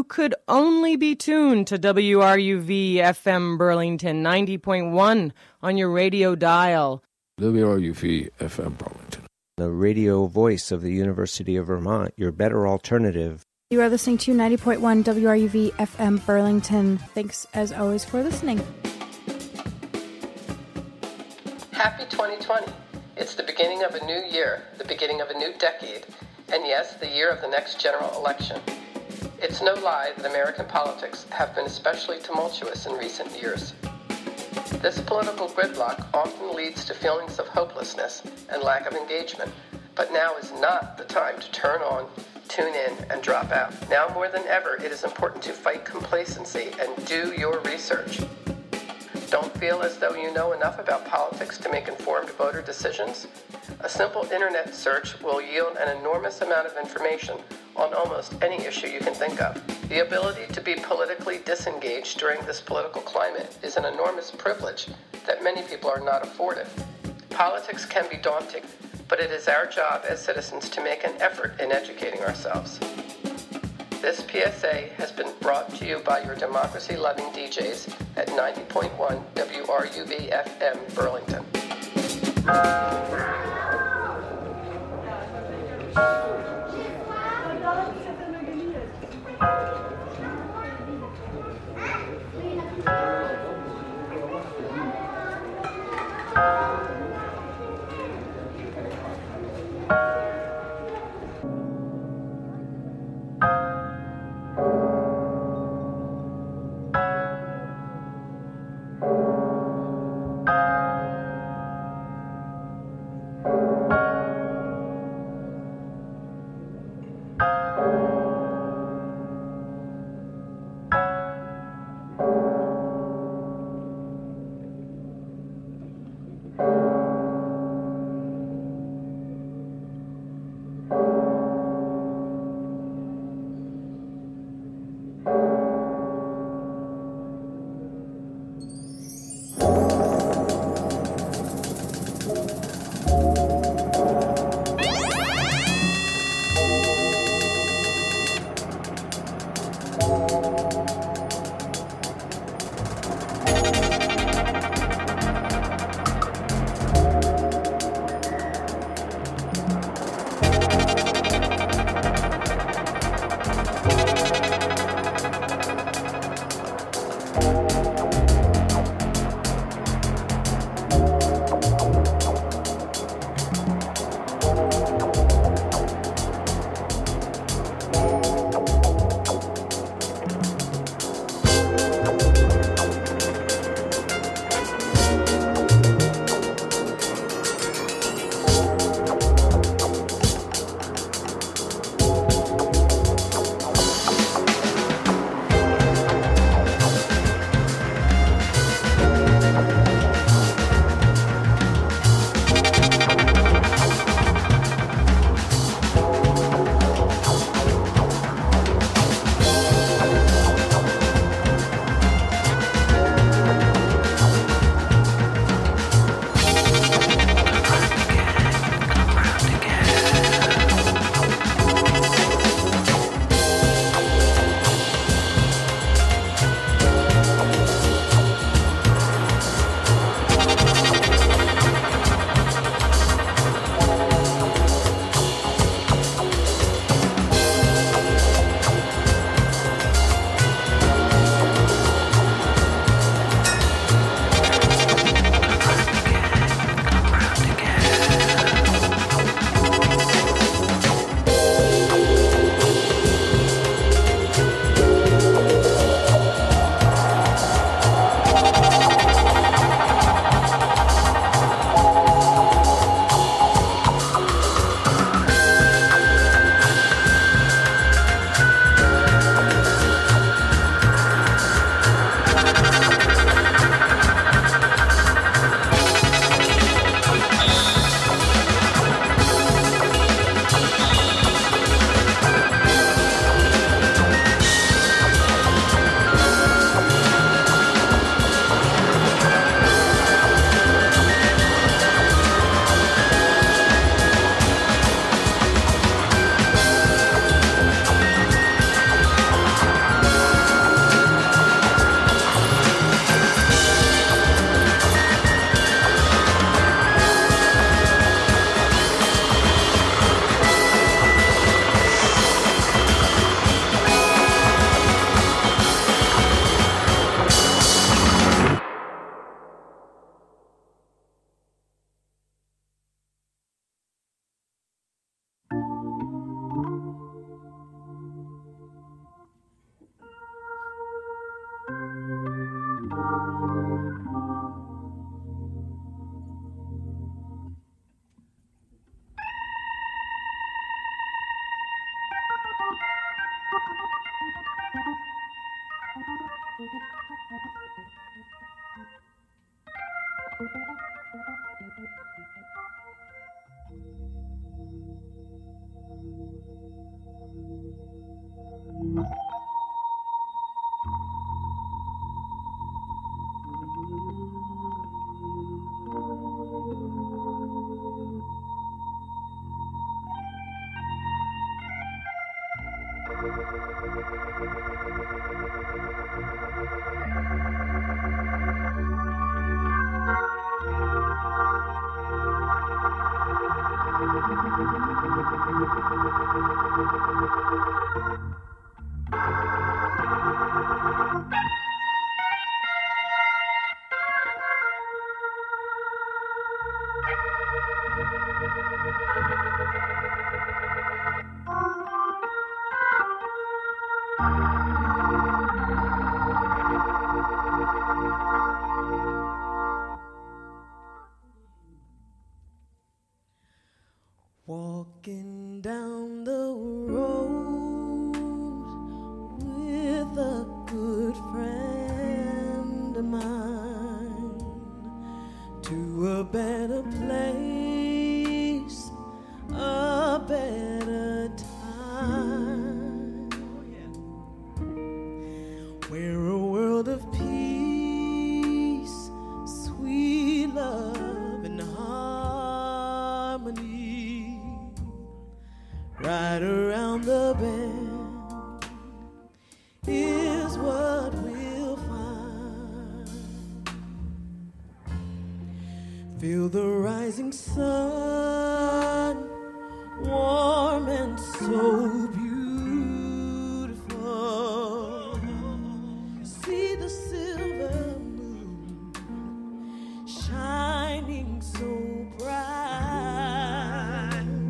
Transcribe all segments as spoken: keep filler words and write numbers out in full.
you could only be tuned to W R U V F M Burlington ninety point one on your radio dial. W R U V F M Burlington, the radio voice of the University of Vermont, your better alternative. You are listening to ninety point one W R U V F M Burlington. Thanks, as always, for listening. Happy twenty twenty. It's the beginning of a new year, the beginning of a new decade, and yes, the year of the next general election. It's no lie that American politics have been especially tumultuous in recent years. This political gridlock often leads to feelings of hopelessness and lack of engagement, but now is not the time to turn on, tune in, and drop out. Now more than ever, it is important to fight complacency and do your research. Don't feel as though you know enough about politics to make informed voter decisions? A simple internet search will yield an enormous amount of information on almost any issue you can think of. The ability to be politically disengaged during this political climate is an enormous privilege that many people are not afforded. Politics can be daunting, but it is our job as citizens to make an effort in educating ourselves. This P S A has been brought to you by your democracy-loving D Js at ninety point one W R U V F M Burlington. Walking down the road with a good friend of mine to a better place, a better time, where a world of peace, sweet love and harmony. Right around the bend is what we'll find. Feel the rising sun, warm and so beautiful. See the silver moon shining so bright,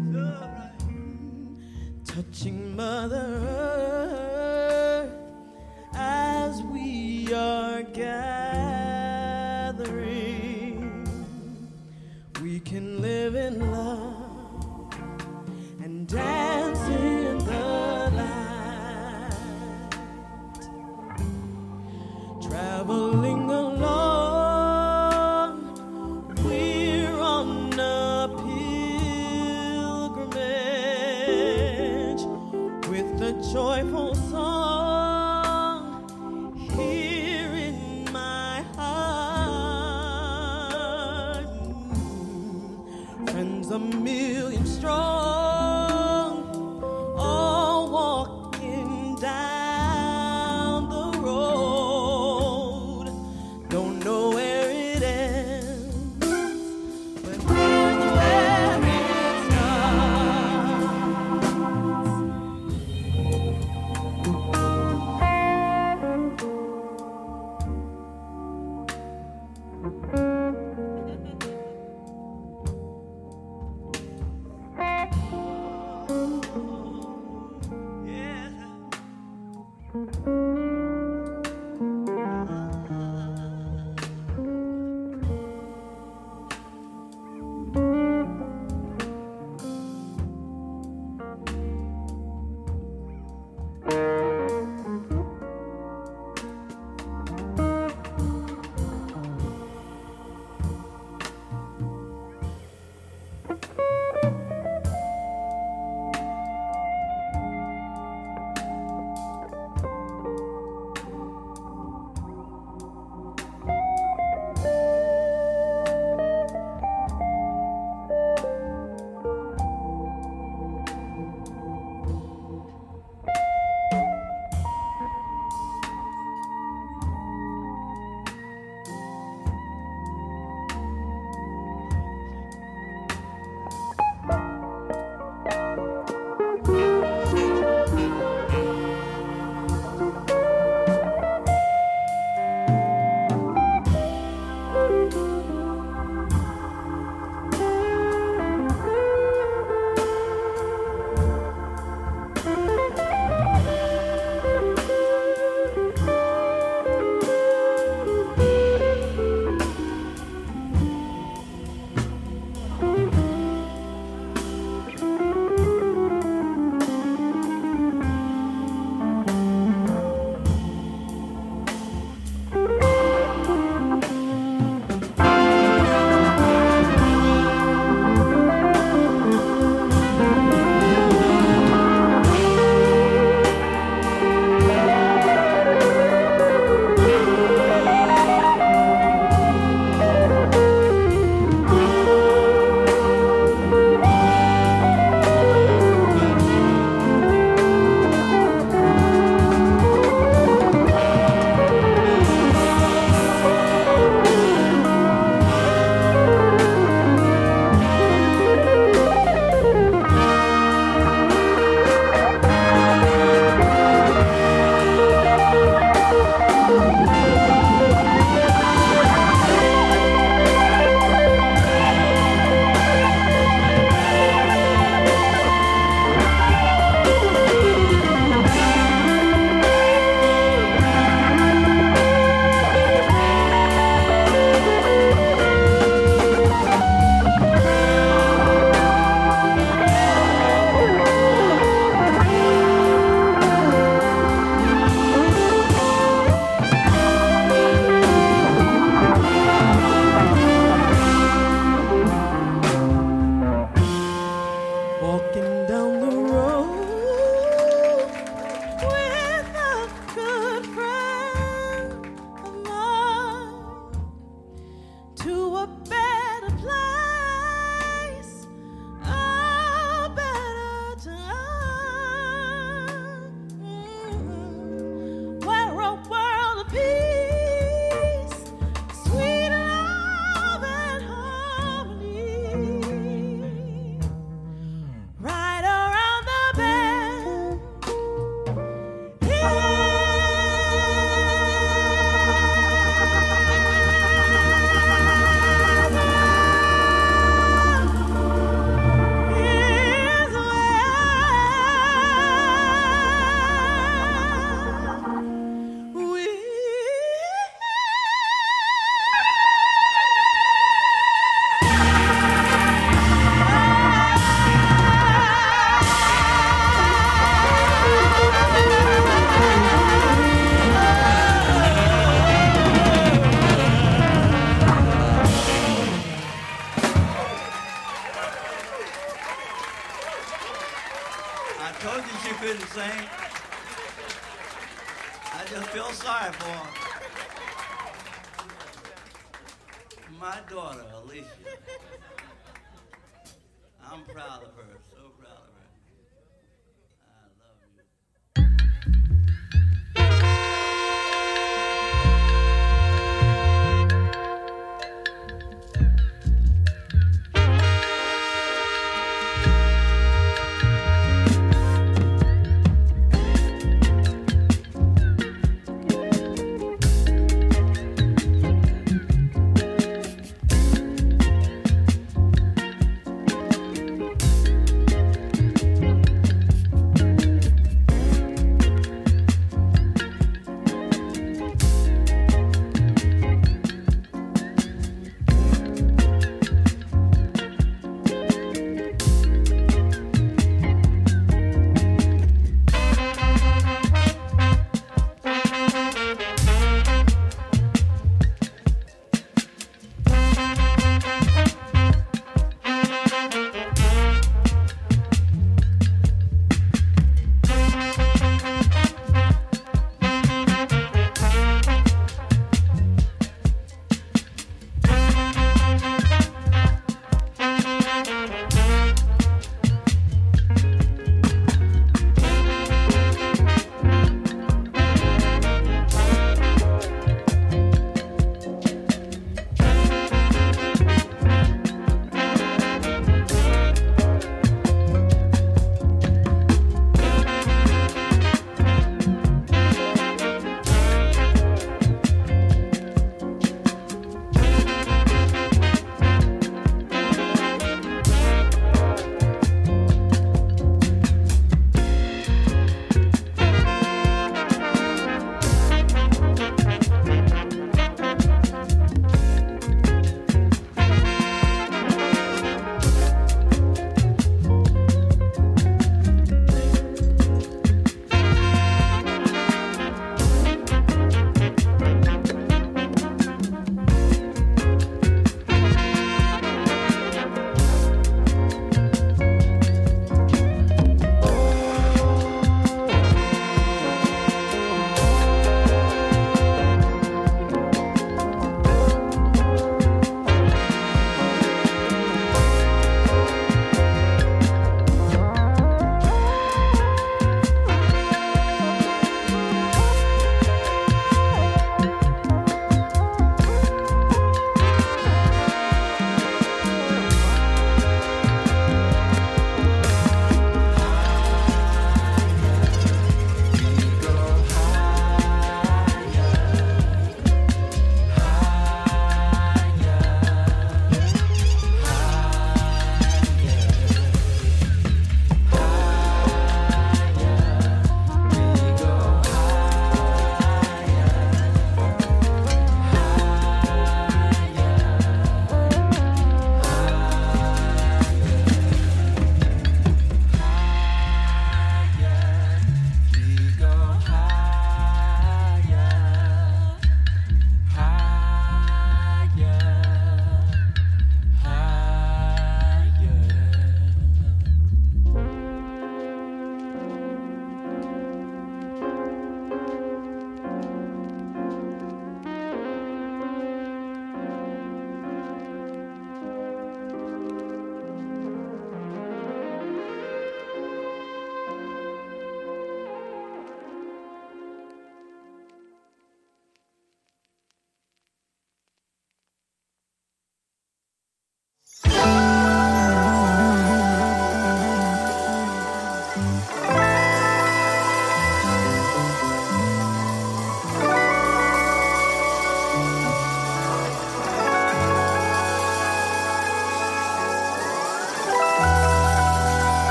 touching Mother Earth as we are gathering. We can live in love and dance in the light, traveling along. We're on a pilgrimage with a joyful song here in my heart. Friends a million strong, all walking down the road. Don't know where it ends, but here's where it starts. ain't. I just feel sorry for her. My daughter, Alicia. I'm proud of her.